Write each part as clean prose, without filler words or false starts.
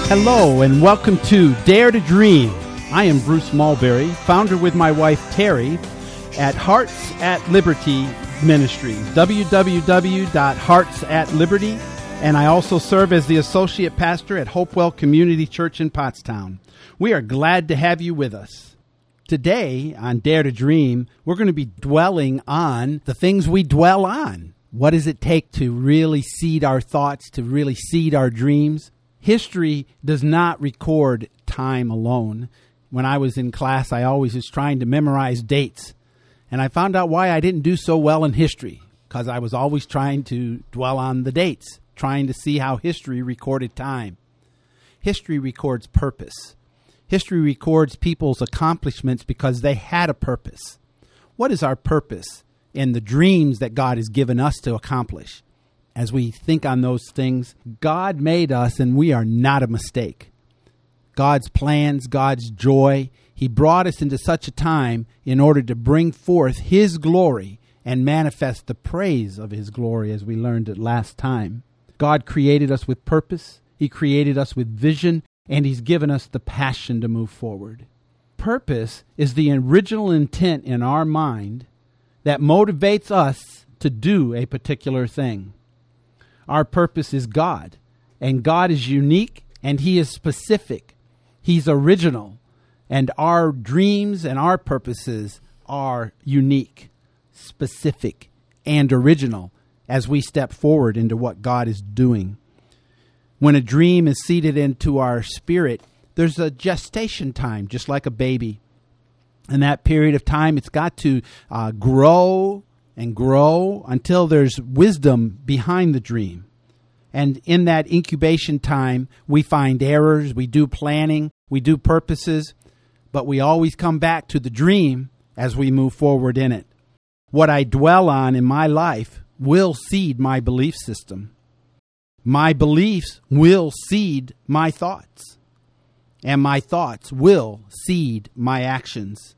Hello and welcome to Dare to Dream. I am Bruce Mulberry, founder with my wife Terry at Hearts at Liberty Ministries, www.heartsatliberty, and I also serve as the associate pastor at Hopewell Community Church in Pottstown. We are glad to have you with us. Today on Dare to Dream, we're going to be dwelling on the things we dwell on. What does it take to really seed our thoughts, to really seed our dreams? History does not record time alone. When I was in class, I always was trying to memorize dates. And I found out why I didn't do so well in history, because I was always trying to dwell on the dates, trying to see how history recorded time. History records purpose. History records people's accomplishments because they had a purpose. What is our purpose in the dreams that God has given us to accomplish? As we think on those things, God made us and we are not a mistake. God's plans, God's joy, He brought us into such a time in order to bring forth His glory and manifest the praise of His glory, as we learned it last time. God created us with purpose, He created us with vision, and He's given us the passion to move forward. Purpose is the original intent in our mind that motivates us to do a particular thing. Our purpose is God, and God is unique, and He is specific. He's original, and our dreams and our purposes are unique, specific, and original as we step forward into what God is doing. When a dream is seeded into our spirit, there's a gestation time, just like a baby. In that period of time, it's got to grow and grow until there's wisdom behind the dream. And in that incubation time, we find errors, we do planning, we do purposes, but we always come back to the dream as we move forward in it. What I dwell on in my life will seed my belief system. My beliefs will seed my thoughts, and my thoughts will seed my actions.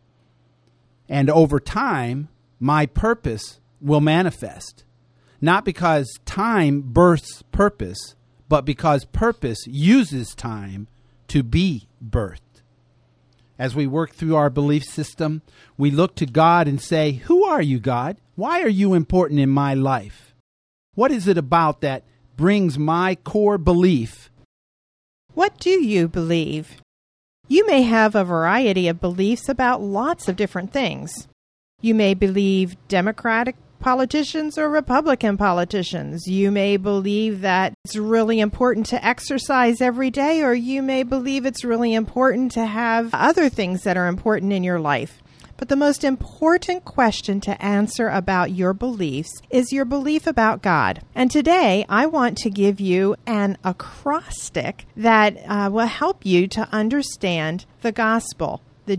And over time, my purpose will manifest. Not because time births purpose, but because purpose uses time to be birthed. As we work through our belief system, we look to God and say, "Who are you, God? Why are you important in my life? What is it about that brings my core belief?" What do you believe? You may have a variety of beliefs about lots of different things. You may believe Democratic politicians or Republican politicians. You may believe that it's really important to exercise every day, or you may believe it's really important to have other things that are important in your life. But the most important question to answer about your beliefs is your belief about God. And today, I want to give you an acrostic that will help you to understand the gospel, the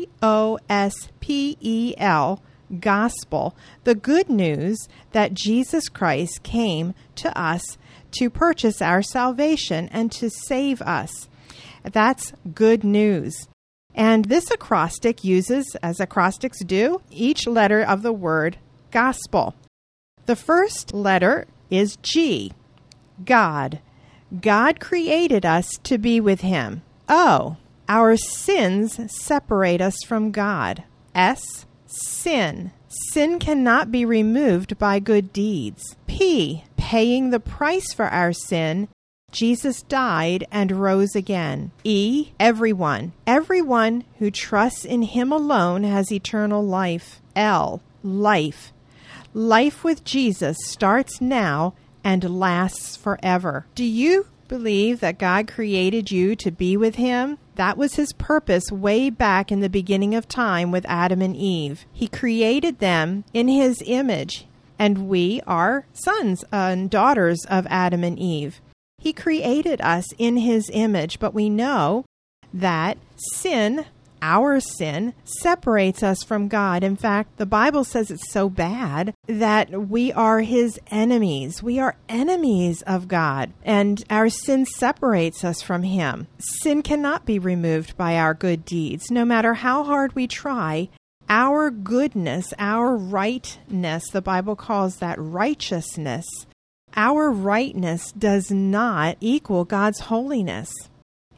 GOSPEL, gospel, the good news that Jesus Christ came to us to purchase our salvation and to save us. That's good news. And this acrostic uses, as acrostics do, each letter of the word gospel. The first letter is G, God. God created us to be with Him. O, our sins separate us from God. S, sin. Sin cannot be removed by good deeds. P, paying the price for our sin. Jesus died and rose again. E, everyone. Everyone who trusts in Him alone has eternal life. L, life. Life with Jesus starts now and lasts forever. Do you believe that God created you to be with Him? That was His purpose way back in the beginning of time with Adam and Eve. He created them in His image, and we are sons and daughters of Adam and Eve. He created us in His image, but we know that sin, our sin, separates us from God. In fact, the Bible says it's so bad that we are His enemies. We are enemies of God, and our sin separates us from Him. Sin cannot be removed by our good deeds. No matter how hard we try, our goodness, our rightness, the Bible calls that righteousness, our rightness does not equal God's holiness.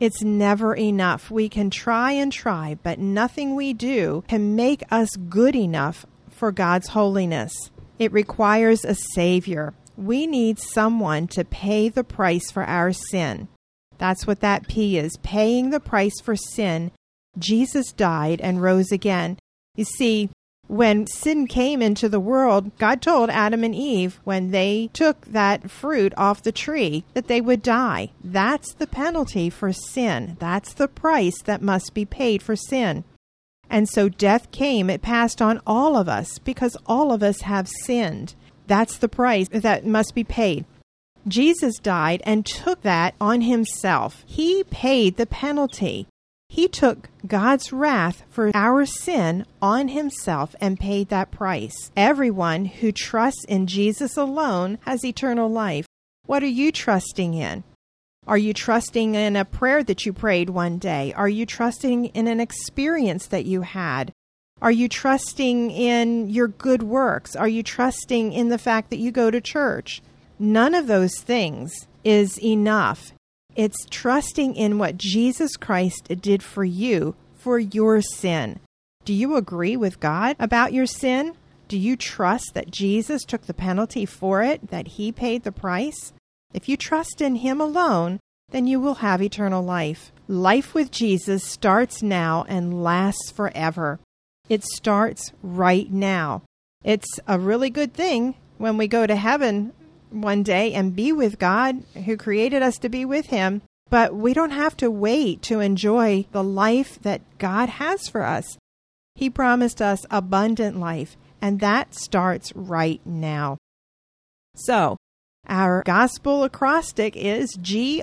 It's never enough. We can try and try, but nothing we do can make us good enough for God's holiness. It requires a Savior. We need someone to pay the price for our sin. That's what that P is, paying the price for sin. Jesus died and rose again. You see, when sin came into the world, God told Adam and Eve when they took that fruit off the tree that they would die. That's the penalty for sin. That's the price that must be paid for sin. And so death came. It passed on all of us because all of us have sinned. That's the price that must be paid. Jesus died and took that on himself. He paid the penalty. He took God's wrath for our sin on himself and paid that price. Everyone who trusts in Jesus alone has eternal life. What are you trusting in? Are you trusting in a prayer that you prayed one day? Are you trusting in an experience that you had? Are you trusting in your good works? Are you trusting in the fact that you go to church? None of those things is enough. It's trusting in what Jesus Christ did for you for your sin. Do you agree with God about your sin? Do you trust that Jesus took the penalty for it, that he paid the price? If you trust in him alone, then you will have eternal life. Life with Jesus starts now and lasts forever. It starts right now. It's a really good thing when we go to heaven one day and be with God who created us to be with him. But we don't have to wait to enjoy the life that God has for us. He promised us abundant life, and that starts right now. So, our gospel acrostic is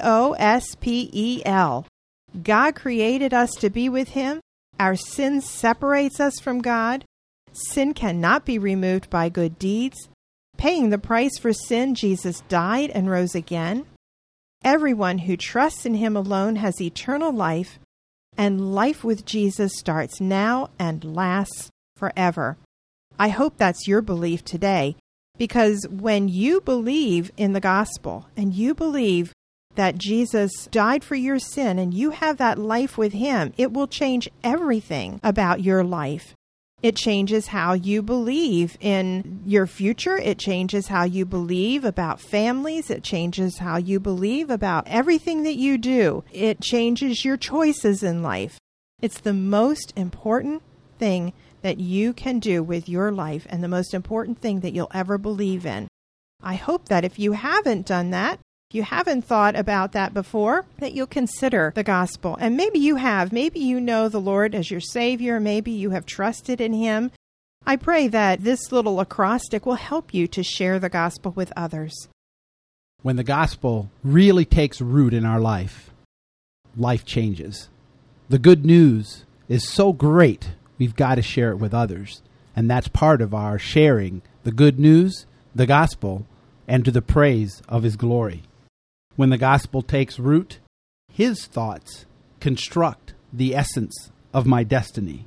GOSPEL. God created us to be with him. Our sin separates us from God. Sin cannot be removed by good deeds. Paying the price for sin, Jesus died and rose again. Everyone who trusts in him alone has eternal life, and life with Jesus starts now and lasts forever. I hope that's your belief today, because when you believe in the gospel and you believe that Jesus died for your sin and you have that life with him, it will change everything about your life. It changes how you believe in your future. It changes how you believe about families. It changes how you believe about everything that you do. It changes your choices in life. It's the most important thing that you can do with your life and the most important thing that you'll ever believe in. I hope that if you haven't done that, if you haven't thought about that before, that you'll consider the gospel. And maybe you have. Maybe you know the Lord as your Savior. Maybe you have trusted in him. I pray that this little acrostic will help you to share the gospel with others. When the gospel really takes root in our life, life changes. The good news is so great, we've got to share it with others. And that's part of our sharing the good news, the gospel, and to the praise of his glory. When the gospel takes root, his thoughts construct the essence of my destiny.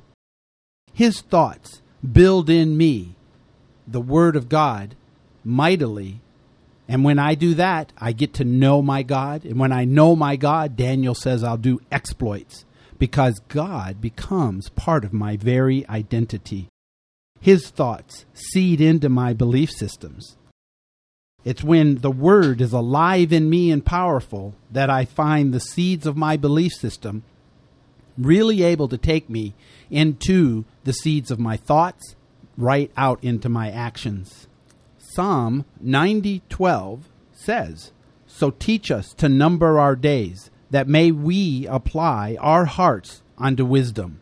His thoughts build in me the word of God mightily. And when I do that, I get to know my God. And when I know my God, Daniel says I'll do exploits because God becomes part of my very identity. His thoughts seed into my belief systems. It's when the word is alive in me and powerful that I find the seeds of my belief system really able to take me into the seeds of my thoughts, right out into my actions. Psalm 90:12 says, "So teach us to number our days, that may we apply our hearts unto wisdom."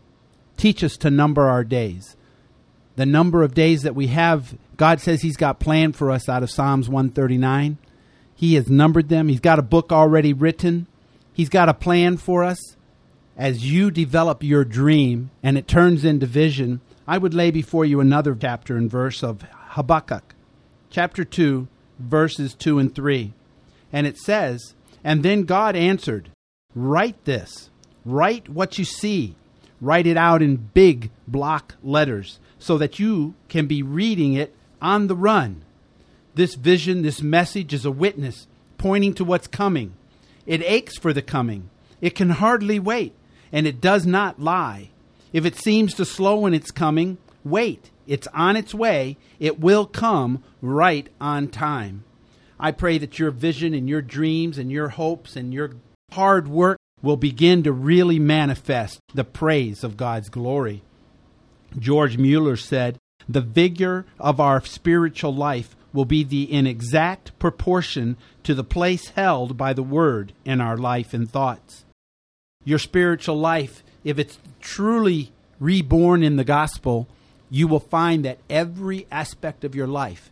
Teach us to number our days. The number of days that we have, God says he's got planned for us out of Psalms 139. He has numbered them. He's got a book already written. He's got a plan for us. As you develop your dream and it turns into vision, I would lay before you another chapter and verse of Habakkuk, chapter 2, verses 2 and 3. And it says, "And then God answered, write this, write what you see, write it out in big block letters, so that you can be reading it on the run. This vision, this message is a witness pointing to what's coming. It aches for the coming. It can hardly wait, and it does not lie. If it seems to slow in its coming, wait. It's on its way. It will come right on time. I pray that your vision and your dreams and your hopes and your hard work will begin to really manifest the praise of God's glory. George Mueller said, "The vigor of our spiritual life will be in exact proportion to the place held by the Word in our life and thoughts." Your spiritual life, if it's truly reborn in the gospel, you will find that every aspect of your life,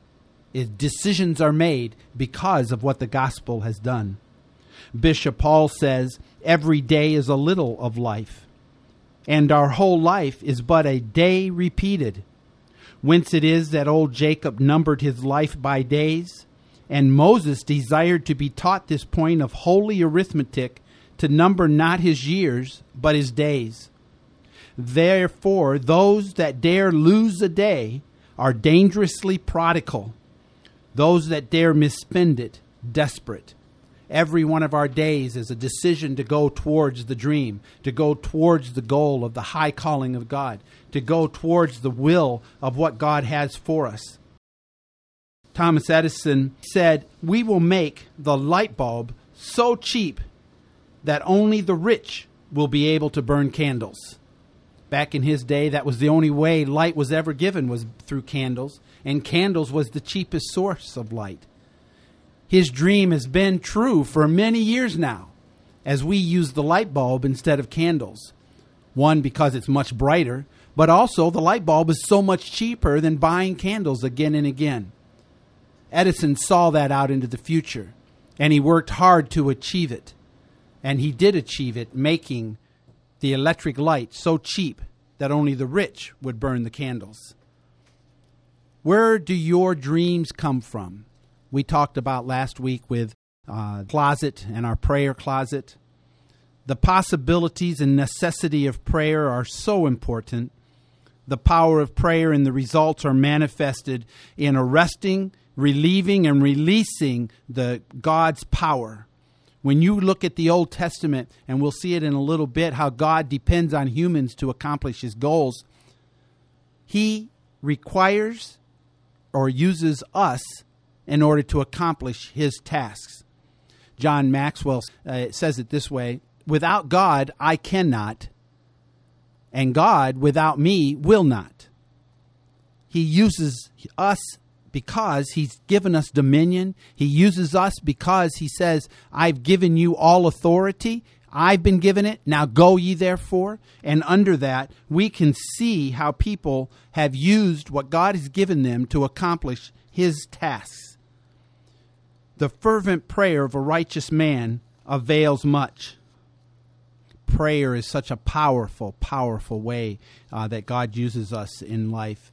decisions are made because of what the gospel has done. Bishop Paul says, "Every day is a little of life, and our whole life is but a day repeated. Whence it is that old Jacob numbered his life by days, and Moses desired to be taught this point of holy arithmetic, to number not his years, but his days. Therefore, those that dare lose a day are dangerously prodigal. Those that dare misspend it, desperate." Every one of our days is a decision to go towards the dream, to go towards the goal of the high calling of God, to go towards the will of what God has for us. Thomas Edison said, "We will make the light bulb so cheap that only the rich will be able to burn candles." Back in his day, that was the only way light was ever given, was through candles, and candles was the cheapest source of light. His dream has been true for many years now, as we use the light bulb instead of candles. One, because it's much brighter, but also the light bulb is so much cheaper than buying candles again and again. Edison saw that out into the future, and he worked hard to achieve it. And he did achieve it, making the electric light so cheap that only the rich would burn the candles. Where do your dreams come from? We talked about last week with closet and our prayer closet. The possibilities and necessity of prayer are so important. The power of prayer and the results are manifested in arresting, relieving, and releasing God's power. When you look at the Old Testament, and we'll see it in a little bit, how God depends on humans to accomplish his goals, he requires or uses us in order to accomplish his tasks. John Maxwell says it this way: "Without God, I cannot, and God without me will not." He uses us because he's given us dominion. He uses us because he says, "I've given you all authority. I've been given it. Now go ye therefore." And under that, we can see how people have used what God has given them to accomplish his tasks. The fervent prayer of a righteous man avails much. Prayer is such a powerful, powerful way that God uses us in life.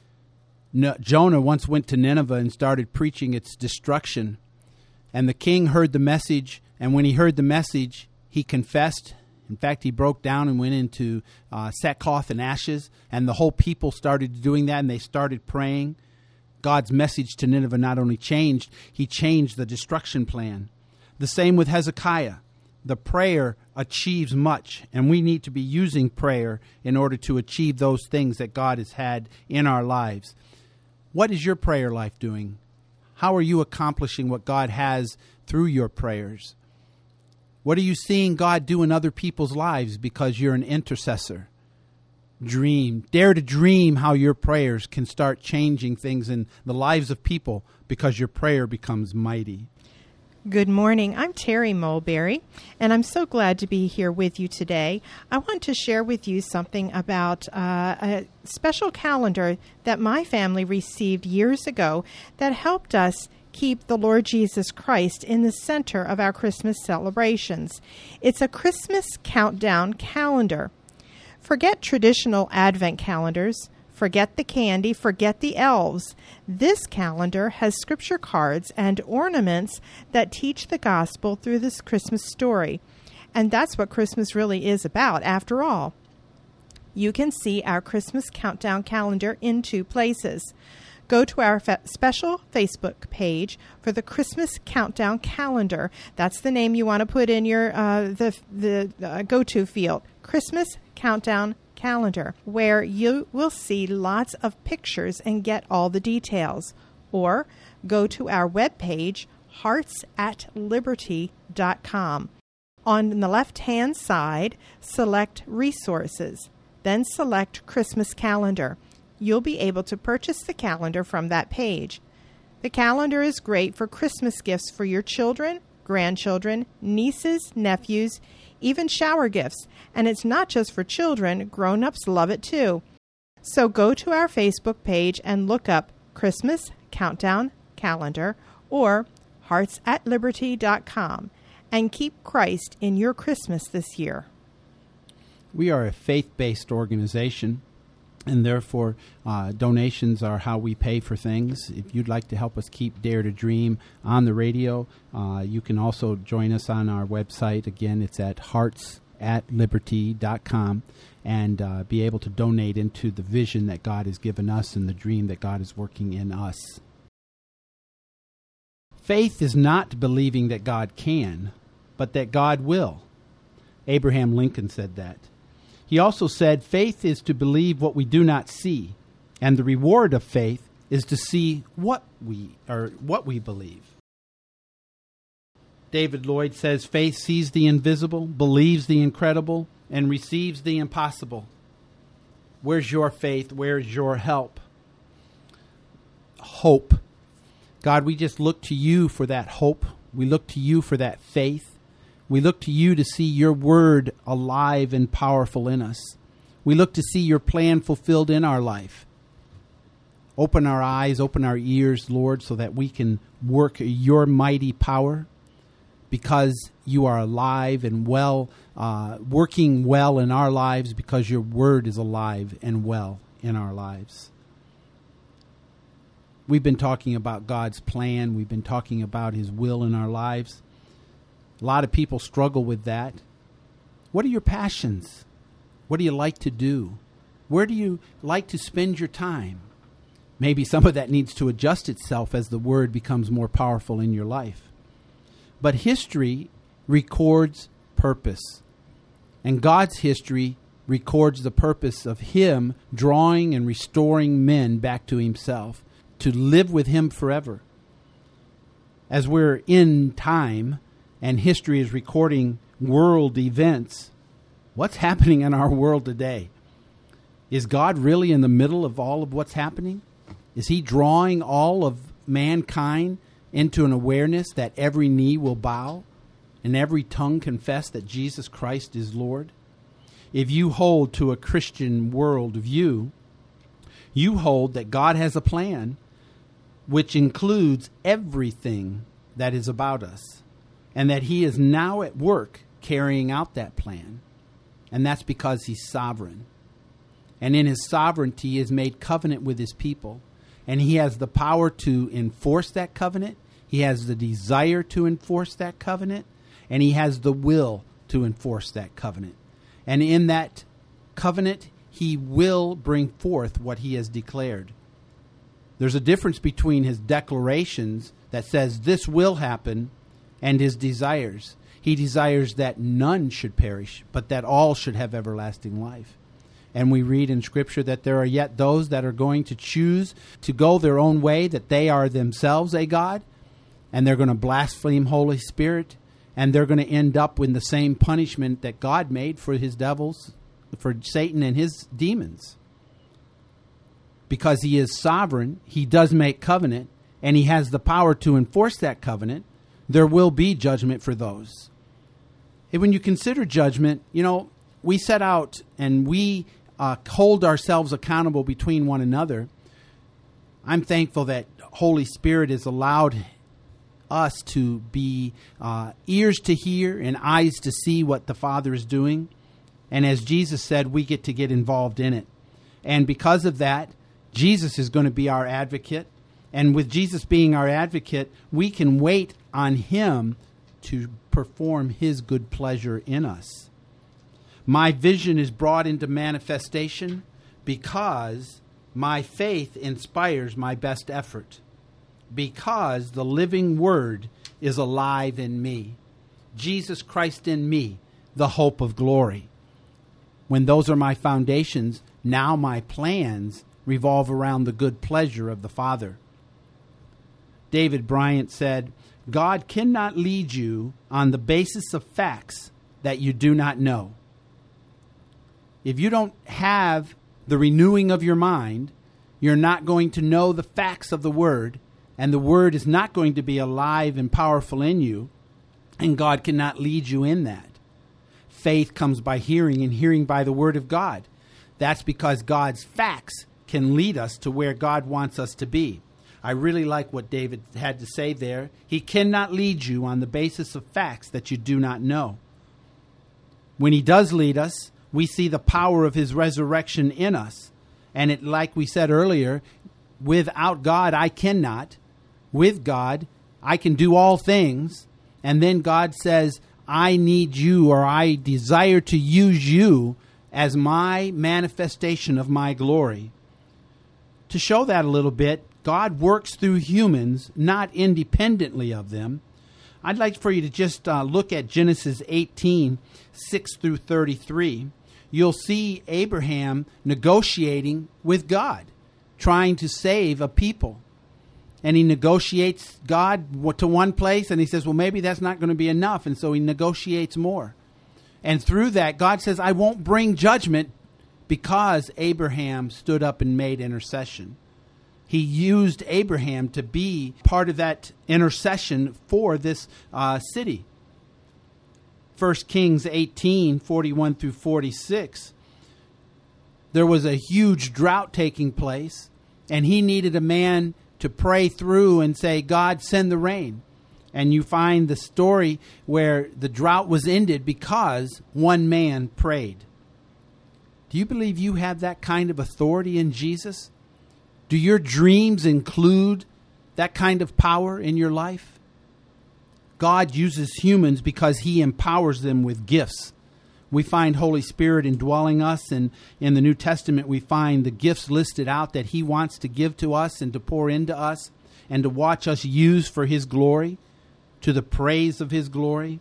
Jonah once went to Nineveh and started preaching its destruction. And the king heard the message, and when he heard the message, he confessed. In fact, he broke down and went into sackcloth and ashes, and the whole people started doing that, and they started praying. God's message to Nineveh not only changed, he changed the destruction plan. The same with Hezekiah. The prayer achieves much, and we need to be using prayer in order to achieve those things that God has had in our lives. What is your prayer life doing? How are you accomplishing what God has through your prayers? What are you seeing God do in other people's lives because you're an intercessor? Dare to dream how your prayers can start changing things in the lives of people because your prayer becomes mighty. Good morning. I'm Terry Mulberry, and I'm so glad to be here with you today. I want to share with you something about a special calendar that my family received years ago that helped us keep the Lord Jesus Christ in the center of our Christmas celebrations. It's a Christmas countdown calendar. Forget traditional Advent calendars. Forget the candy. Forget the elves. This calendar has scripture cards and ornaments that teach the gospel through this Christmas story. And that's what Christmas really is about, after all. You can see our Christmas countdown calendar in two places. Go to our special Facebook page for the Christmas Countdown Calendar. That's the name you want to put in your go-to field, Christmas Countdown Calendar, where you will see lots of pictures and get all the details. Or go to our webpage, heartsatliberty.com. On the left-hand side, select Resources, then select Christmas Calendar. You'll be able to purchase the calendar from that page. The calendar is great for Christmas gifts for your children, grandchildren, nieces, nephews, even shower gifts. And it's not just for children, grown-ups love it too. So go to our Facebook page and look up Christmas Countdown Calendar or heartsatliberty.com and keep Christ in your Christmas this year. We are a faith-based organization, and therefore donations are how we pay for things. If you'd like to help us keep Dare to Dream on the radio, you can also join us on our website. Again, it's at heartsatliberty.com, and be able to donate into the vision that God has given us and the dream that God is working in us. Faith is not believing that God can, but that God will. Abraham Lincoln said that. He also said, faith is to believe what we do not see, and the reward of faith is to see what we believe. David Lloyd says, faith sees the invisible, believes the incredible, and receives the impossible. Where's your faith? Where's your help? Hope. God, we just look to you for that hope. We look to you for that faith. We look to you to see your word alive and powerful in us. We look to see your plan fulfilled in our life. Open our eyes, open our ears, Lord, so that we can work your mighty power, because you are alive and well, working well in our lives, because your word is alive and well in our lives. We've been talking about God's plan. We've been talking about his will in our lives. A lot of people struggle with that. What are your passions? What do you like to do? Where do you like to spend your time? Maybe some of that needs to adjust itself as the word becomes more powerful in your life. But history records purpose. And God's history records the purpose of him drawing and restoring men back to himself, to live with him forever. As we're in time, and history is recording world events, what's happening in our world today? Is God really in the middle of all of what's happening? Is he drawing all of mankind into an awareness that every knee will bow and every tongue confess that Jesus Christ is Lord? If you hold to a Christian world view, you hold that God has a plan which includes everything that is about us, and that he is now at work carrying out that plan. And that's because he's sovereign. And in his sovereignty, he has made covenant with his people. And he has the power to enforce that covenant. He has the desire to enforce that covenant. And he has the will to enforce that covenant. And in that covenant, he will bring forth what he has declared. There's a difference between his declarations that says this will happen and his desires. He desires that none should perish, but that all should have everlasting life. And we read in Scripture that there are yet those that are going to choose to go their own way, that they are themselves a God, and they're going to blaspheme Holy Spirit, and they're going to end up with the same punishment that God made for his devils, for Satan and his demons. Because he is sovereign, he does make covenant, and he has the power to enforce that covenant. There will be judgment for those. And when you consider judgment, we set out and we hold ourselves accountable between one another. I'm thankful that Holy Spirit has allowed us to be ears to hear and eyes to see what the Father is doing. And as Jesus said, we get to get involved in it. And because of that, Jesus is going to be our advocate. And with Jesus being our advocate, we can wait on him to perform his good pleasure in us. My vision is brought into manifestation because My faith inspires my best effort because the living Word is alive in me. Jesus Christ in me, the hope of glory. When those are my foundations, now my plans revolve around the good pleasure of the Father. David Bryant said, God cannot lead you on the basis of facts that you do not know. If you don't have the renewing of your mind, you're not going to know the facts of the Word, and the Word is not going to be alive and powerful in you, and God cannot lead you in that. Faith comes by hearing, and hearing by the Word of God. That's because God's facts can lead us to where God wants us to be. I really like what David had to say there. He cannot lead you on the basis of facts that you do not know. When he does lead us, we see the power of his resurrection in us. And it, like we said earlier, without God, I cannot. With God, I can do all things. And then God says, I need you, or I desire to use you as my manifestation of my glory. To show that a little bit, God works through humans, not independently of them. I'd like for you to just look at Genesis 18, 6 through 33. You'll see Abraham negotiating with God, trying to save a people. And he negotiates God to one place, and he says, well, maybe that's not going to be enough. And so he negotiates more. And through that, God says, I won't bring judgment, because Abraham stood up and made intercession. He used Abraham to be part of that intercession for this city. 1 Kings 18, 41 through 46. There was a huge drought taking place, and he needed a man to pray through and say, God, send the rain. And you find the story where the drought was ended because one man prayed. Do you believe you have that kind of authority in Jesus? Do your dreams include that kind of power in your life? God uses humans because he empowers them with gifts. We find Holy Spirit indwelling us, and in the New Testament we find the gifts listed out that he wants to give to us and to pour into us and to watch us use for his glory, to the praise of his glory.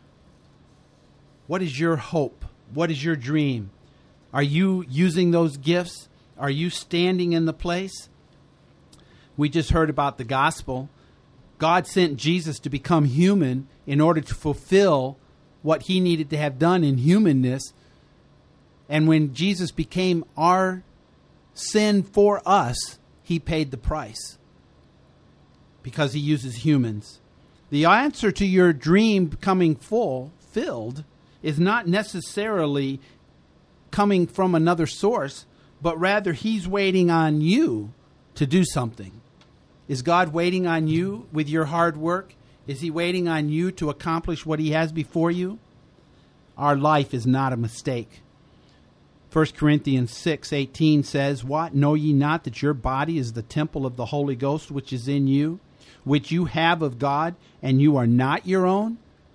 What is your hope? What is your dream? Are you using those gifts? Are you standing in the place? We just heard about the gospel. God sent Jesus to become human in order to fulfill what he needed to have done in humanness. And when Jesus became our sin for us, he paid the price because he uses humans. The answer to your dream becoming fulfilled is not necessarily coming from another source, but rather he's waiting on you to do something. Is God waiting on you with your hard work? Is he waiting on you to accomplish what he has before you? Our life is not a mistake. 1 Corinthians 6:18 says, what? Know ye not that your body is the temple of the Holy Ghost which is in you, which you have of God, and you are not your own?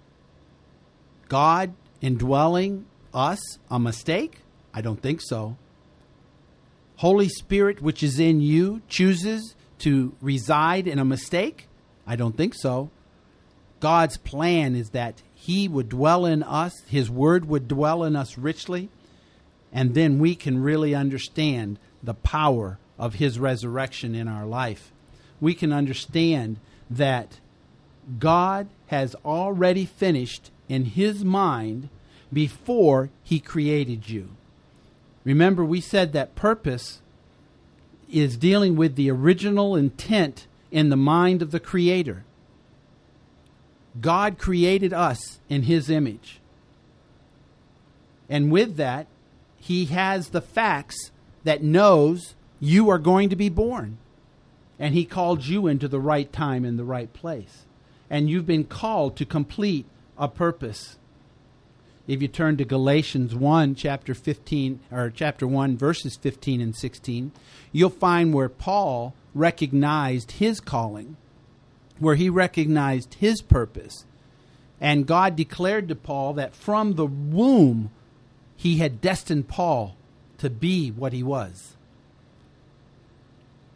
God indwelling us a mistake? I don't think so. Holy Spirit, which is in you, chooses to reside in a mistake? I don't think so. God's plan is that he would dwell in us, his word would dwell in us richly, and then we can really understand the power of his resurrection in our life. We can understand that God has already finished in his mind before he created you. Remember, we said that purpose is dealing with the original intent in the mind of the Creator. God created us in his image. And with that, he has the facts that knows you are going to be born. And he called you into the right time and the right place. And you've been called to complete a purpose. If you turn to Galatians 1, chapter 1, verses 15 and 16, you'll find where Paul recognized his calling, where he recognized his purpose. And God declared to Paul that from the womb, he had destined Paul to be what he was.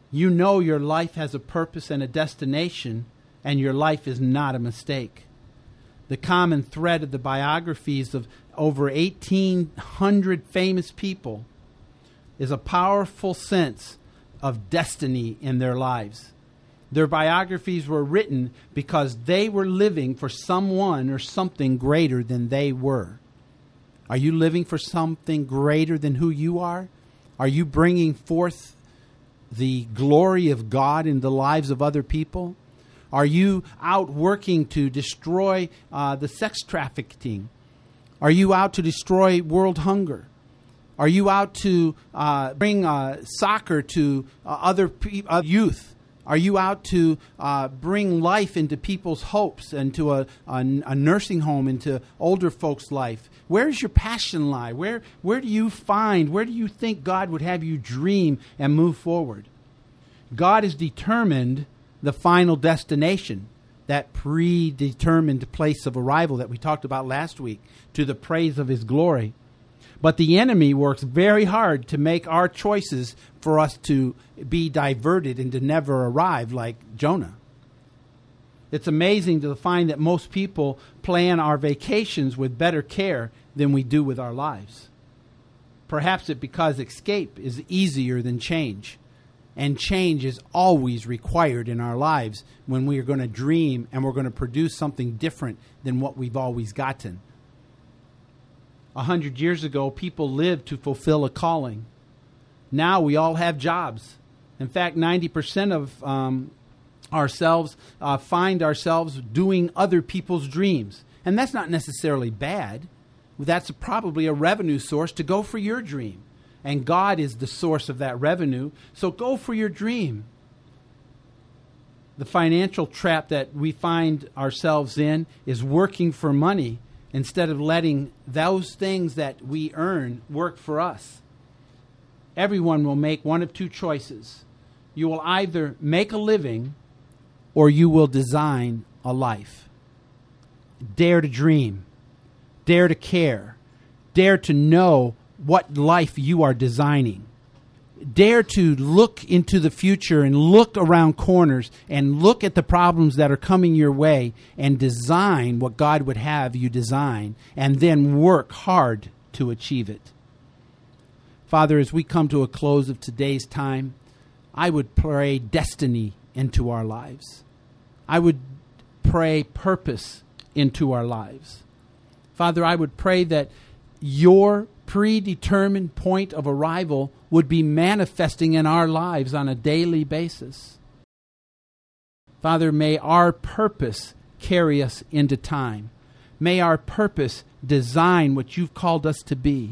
You know your life has a purpose and a destination, and your life is not a mistake. The common thread of the biographies of over 1,800 famous people is a powerful sense of destiny in their lives. Their biographies were written because they were living for someone or something greater than they were. Are you living for something greater than who you are? Are you bringing forth the glory of God in the lives of other people? Are you out working to destroy the sex trafficking? Are you out to destroy world hunger? Are you out to bring soccer to other youth? Are you out to bring life into people's hopes and to a nursing home, into older folks' life? Where's your passion lie? Where do you think God would have you dream and move forward? God has determined the final destination, that predetermined place of arrival that we talked about last week, to the praise of his glory. But the enemy works very hard to make our choices for us to be diverted and to never arrive, like Jonah. It's amazing to find that most people plan our vacations with better care than we do with our lives. Perhaps it's because escape is easier than change. And change is always required in our lives when we are going to dream and we're going to produce something different than what we've always gotten. 100 years ago, people lived to fulfill a calling. Now we all have jobs. In fact, 90% of ourselves find ourselves doing other people's dreams. And that's not necessarily bad. That's probably a revenue source to go for your dream. And God is the source of that revenue. So go for your dream. The financial trap that we find ourselves in is working for money instead of letting those things that we earn work for us. Everyone will make one of two choices. You will either make a living or you will design a life. Dare to dream. Dare to care. Dare to know what life you are designing. Dare to look into the future and look around corners and look at the problems that are coming your way and design what God would have you design, and then work hard to achieve it. Father, as we come to a close of today's time, I would pray destiny into our lives. I would pray purpose into our lives. Father, I would pray that your predetermined point of arrival would be manifesting in our lives on a daily basis. Father, may our purpose carry us into time. May our purpose design what you've called us to be.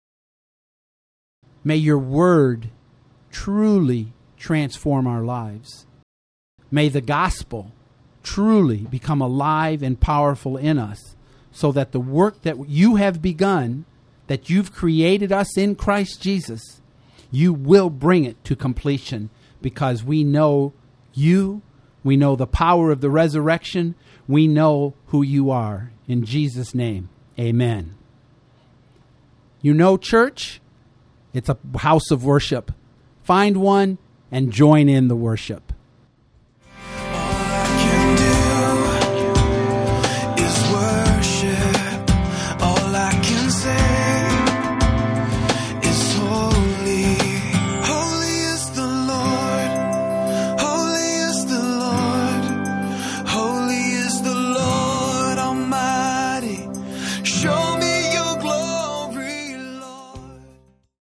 May your word truly transform our lives. May the gospel truly become alive and powerful in us, so that the work that you have begun, that you've created us in Christ Jesus, you will bring it to completion, because we know you, we know the power of the resurrection, we know who you are. In Jesus' name, amen. You know, church, it's a house of worship. Find one and join in the worship.